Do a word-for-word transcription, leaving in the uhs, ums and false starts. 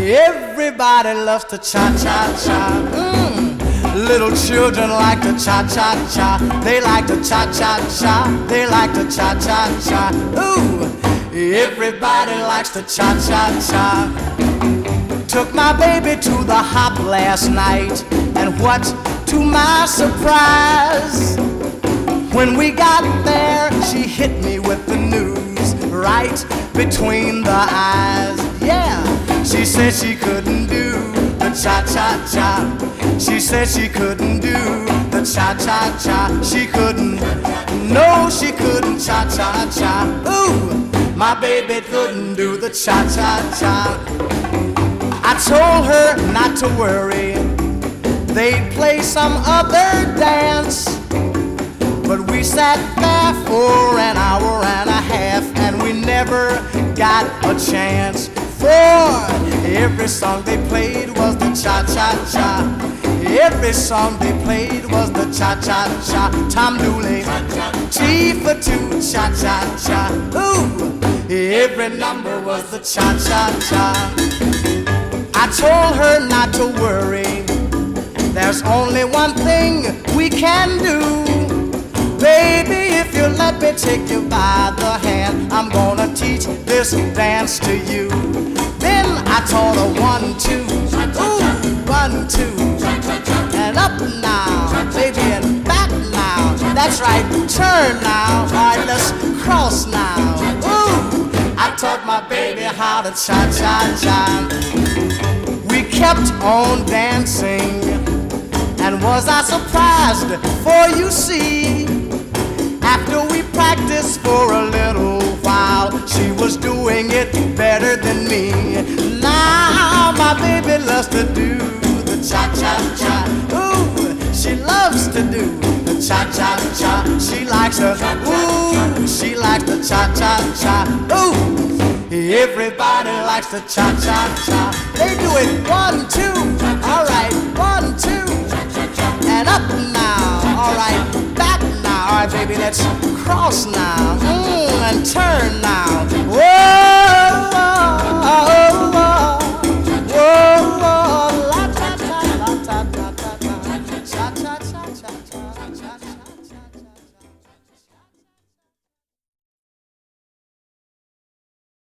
Everybody loves to cha-cha-cha. Mm. Little children like to cha-cha-cha. They like to cha-cha-cha. They like to cha-cha-cha. Ooh, everybody likes to cha-cha-cha. Took my baby to the hop last night, and what to my surprise, when we got there, she hit me with the news right between the eyes. Yeah, she said she couldn't do the cha-cha-cha. She said she couldn't do the cha-cha-cha. She couldn't, no, she couldn't cha-cha-cha. Ooh, my baby couldn't do the cha-cha-cha. I told her not to worry, they'd play some other dance. But we sat there for an hour and a half, and we never got a chance. For every song they played was the cha-cha-cha. Every song they played was the cha-cha-cha. Tom Dooley, T for two, cha-cha-cha. Ooh, every number was the cha-cha-cha. I told her not to worry, there's only one thing we can do. Baby, if you let me take you by the hand, I'm gonna teach this dance to you. Then I taught her one, two, ooh, one, two, and up now, baby, and back now. That's right, turn now, all right, let's cross now. Ooh, I taught my baby how to cha-cha-cha. We kept on dancing, and was I surprised, for you see, after we practiced for a little while, she was doing it better than me. Now my baby loves to do the cha-cha-cha. Ooh, she loves to do the cha-cha-cha. She likes her, ooh, she likes the cha-cha-cha. Ooh, everybody likes the cha-cha-cha. They do it one, two, all right, one, two, and up now, all right, back now, all right, baby, let's cross now, mm, and turn now. Whoa!